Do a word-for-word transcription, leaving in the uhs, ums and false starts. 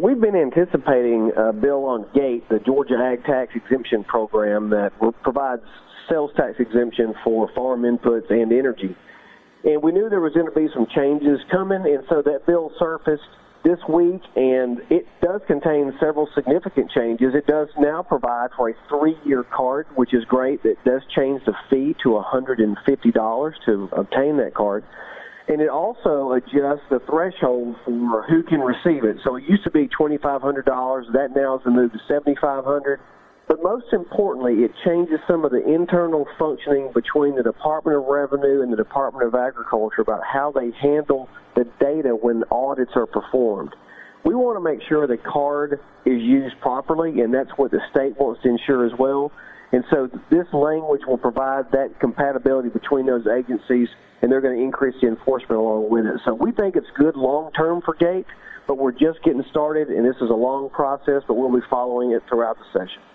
we've been anticipating a bill on GATE, the Georgia Ag Tax Exemption Program, that provides sales tax exemption for farm inputs and energy. And we knew there was going to be some changes coming, and so that bill surfaced this week, and it does contain several significant changes. It does now provide for a three-year card, which is great. It does change the fee to one hundred fifty dollars to obtain that card. And it also adjusts the threshold for who can receive it. So it used to be twenty-five hundred dollars. That now is moved to seventy-five hundred dollars. But most importantly, it changes some of the internal functioning between the Department of Revenue and the Department of Agriculture about how they handle the data when audits are performed. We want to make sure the card is used properly, and that's what the state wants to ensure as well. And so this language will provide that compatibility between those agencies, and they're going to increase the enforcement along with it. So we think it's good long-term for GATE, but we're just getting started, and this is a long process, but we'll be following it throughout the session.